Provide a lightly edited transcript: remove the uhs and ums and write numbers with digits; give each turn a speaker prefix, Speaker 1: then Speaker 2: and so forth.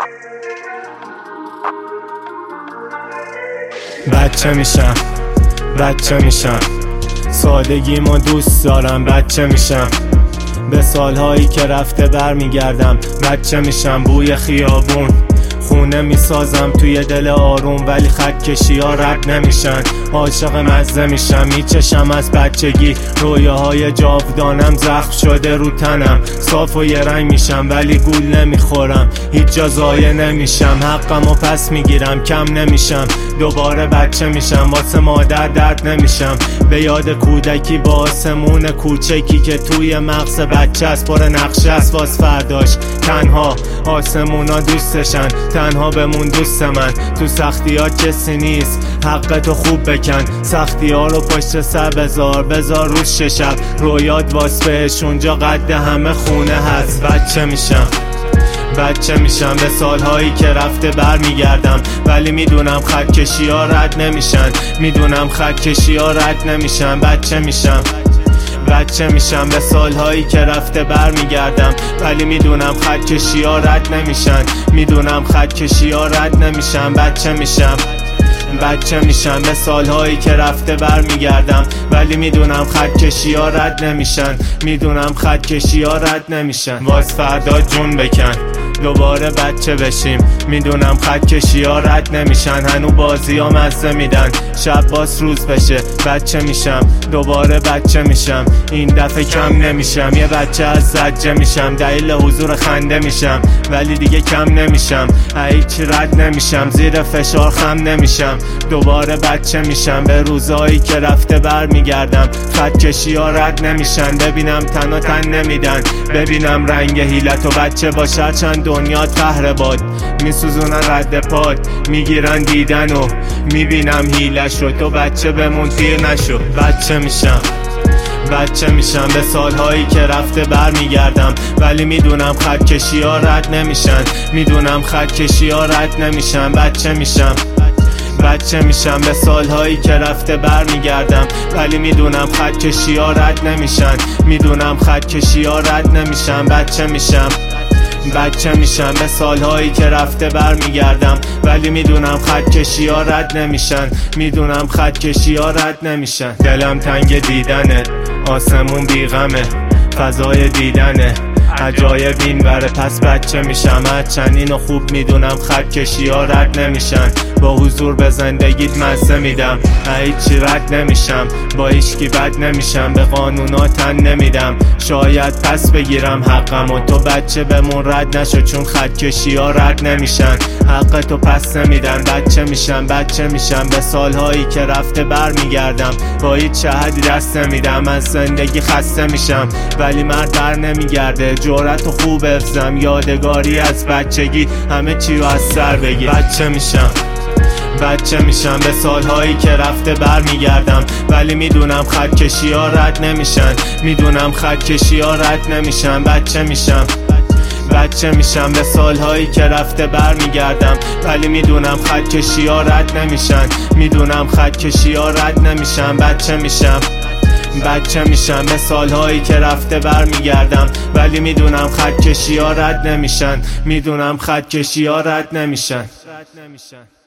Speaker 1: بچه میشم سادگیمو دوست دارم. بچه میشم به سالهایی که رفته برمیگردم. بچه میشم بوی خیابون خونه میسازم توی دل آروم، ولی خط کشی ها رد نمیشن. عاشق مزه میشم میچشم از بچگی، رویاهای جاودانم زخم شده رو تنم. صاف و یه رنگ میشم ولی گول نمیخورم، هیچ جا ضایع نمیشم. حقمو پس میگیرم کم نمیشم، دوباره بچه میشم. واسه مادر درد نمیشم، به یاد کودکی با آسمون کوچکی که توی مغز بچه است، پر نقشه است واس فرداش. تنها آسمونا دوستشن، تنها بمون دوست من. تو سختی ها کسی نیست، حق تو خوب بکن. سختی ها رو پشت سر بذار روز شب. رویات واس بهش اونجا قد همه خونه هست. بچه میشم به سالهایی که رفته برمیگردم، ولی میدونم خط کشی ها رد نمیشن. بچه میشم به سالهایی که رفته برمیگردم، ولی میدونم خط کشی ها رد نمیشن. بچه میشم به سالهایی که رفته برمیگردم، ولی میدونم خط کشی ها رد نمیشن. واس فردا جون بکن دوباره بچه بشیم، میدونم خط کشی ها رد نمیشن. هنو بازی ها مزه میدن، شب باز روز بشه. بچه میشم دوباره بچه میشم، این دفعه کم نمیشم. یه بچه از زجه میشم، دلیل حضور خنده میشم، ولی دیگه کم نمیشم. هیچ رد نمیشم، زیر فشار خم نمیشم. دوباره بچه میشم، به روزایی که رفته برمیگردم. خط کشی ها رد نمیشن، ببینم تن و تن نمیدن، ببینم رنگ حیلت و بچه باشه. چند دنیات قهر باد میسوزونن رد پاد، میگیرن دیدن و میبینم حیله شد. تو بچه بمون پیر نشو. بچه میشم به سالهایی که رفته برمیگردم، ولی میدونم خط کشی ها رد نمیشن. بچه میشم به سالهایی که رفته برمیگردم، ولی میدونم خط کشی ها رد نمیشن. بچه میشم به سالهایی که رفته برمیگردم، ولی میدونم خط کشی ها رد نمیشن. دلم تنگ دیدنه، آسمون بیغمه، فضای دیدنه عجایب این بره. پس بچه میشم، هرچند اینو خوب میدونم خط کشی ها رد نمیشن. با حضور به زندگیت مزه میدم، هیچی رد نمیشم. با هیچکی بد نمیشم، به قانونا تن نمیدم. شاید پس بگیرم حقمو، تو بچه بمون رد نشو، چون خط کشی ها رد نمیشن. حق تو پس نمیدن. بچه میشم به سالهایی که رفته برمیگردم. با هیچ شهدی دست نمیدم، از زندگی خسته میشم، ولی مرد بر نمیگرده. جرأت و خوب افزم، یادگاری از بچگی، همه چی رو از سر بگیر. بچه میشم به سالهایی که رفته برمیگردم، ولی میدونم خط کشی ها رد نمیشن. بچه میشم به سالهایی که رفته برمیگردم، ولی میدونم خط کشی ها رد نمیشن. بچه میشم به سالهایی که رفته برمیگردم، ولی میدونم خط کشی ها رد نمیشن.